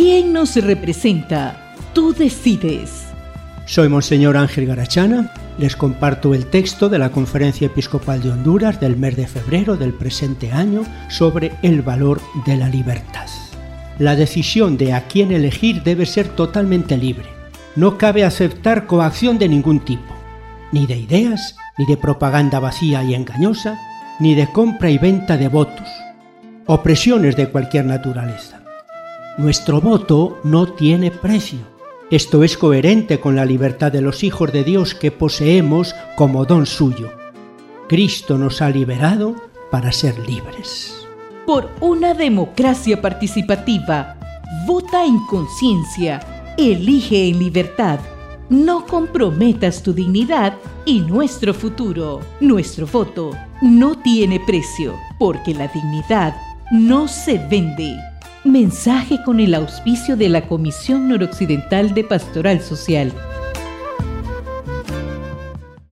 ¿Quién nos representa? Tú decides. Soy Monseñor Ángel Garachana. Les comparto el texto de la Conferencia Episcopal de Honduras del mes de febrero del presente año sobre el valor de la libertad. La decisión de a quién elegir debe ser totalmente libre. No cabe aceptar coacción de ningún tipo, ni de ideas, ni de propaganda vacía y engañosa, ni de compra y venta de votos, o presiones de cualquier naturaleza. Nuestro voto no tiene precio. Esto es coherente con la libertad de los hijos de Dios que poseemos como don suyo. Cristo nos ha liberado para ser libres. Por una democracia participativa, vota en conciencia, elige en libertad. No comprometas tu dignidad y nuestro futuro. Nuestro voto no tiene precio, porque la dignidad no se vende. Mensaje con el auspicio de la Comisión Noroccidental de Pastoral Social.